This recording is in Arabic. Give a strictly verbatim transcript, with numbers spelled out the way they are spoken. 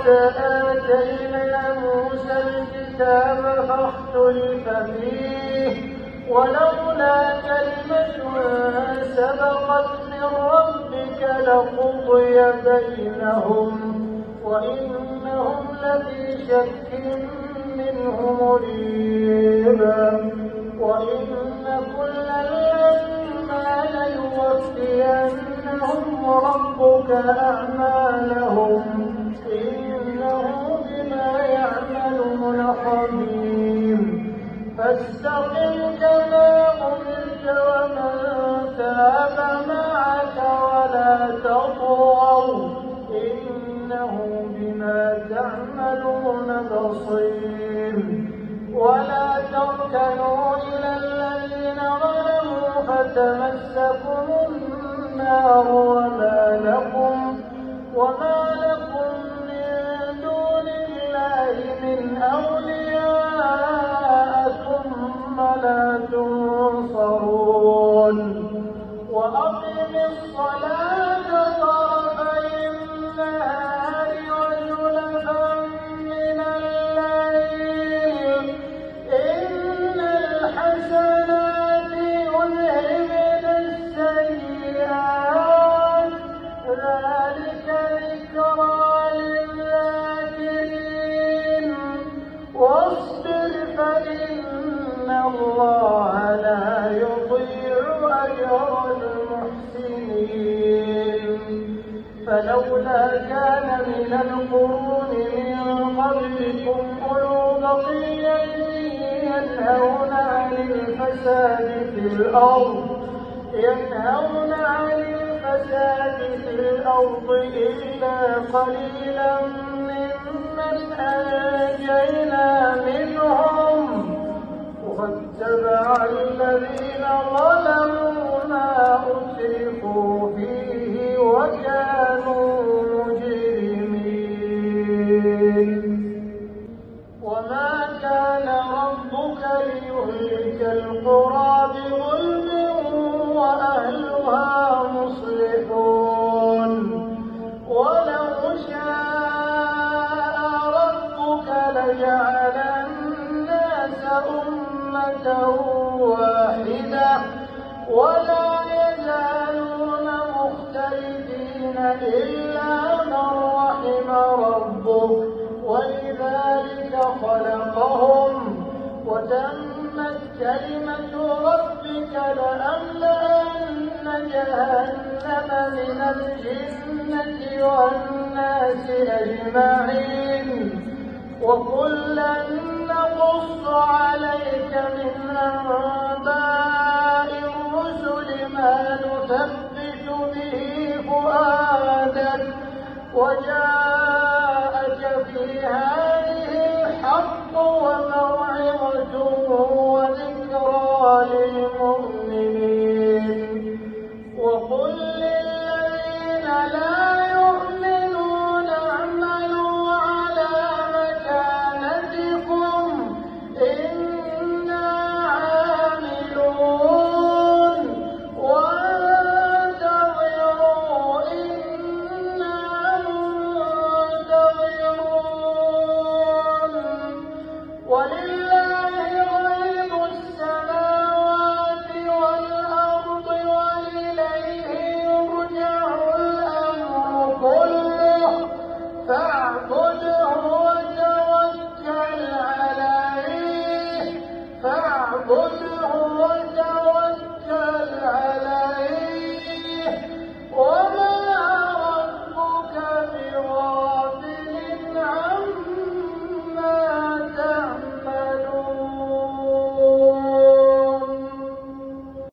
ولقد آتينا موسى الكتاب فاختلف فيه ولولا كلمة سبقت من ربك لقضي بينهم وإنهم لفي شك منه مريب وإن كلا لما ليوفينهم ربك أعمالهم إنه بما يعملون خبير فاستقم كما أمرت ومن تاب معك ولا تطغوا إنه بما تعملون بصير ولا تركنوا إلى الذين ظلموا فتمسكم النار وما لكم وما لكم من دون الله من أولياء ثم لا تنصرون وأقم الصلاة طرفي النهار وزلفا من الليل إن الحسنات يذهبن السيئات ذلك ذكرى للذاكرين واصبر فإن الله لا يضيع أجر المحسنين فلولا كان من القرون من قبلكم أولو بقية ينهون عن الفساد في الأرض ينهون عن الفساد في الأرض إلا قليلا ممن أنجينا منهم واتبع الذين ظلموا ما أترفوا فيه وكانوا مجرمين وما كان ربك ليهلك القرى بظلم وأهلها مصلحون ولو شاء ربك لجعل الناس أمة واحدة ولا يزالون مختلفين إلا من رحم ربك ولذلك خلقهم وتمت كلمة ربك لأملأن جهنم من الجنة والناس أجمعين وكلا نقص عليك من أنباء الرسل ما نثبت به فؤادك وجاءك في هذه الحق وموعظة وذكرى للمؤمنين وقل للذين لا يؤمنون اعملوا على مكانتكم إنا عاملون وانتظروا إنا منتظرون ولله غيب السماوات والأرض وإليه يرجع الأمر كله فاعبده وتوكل عليه فاعبده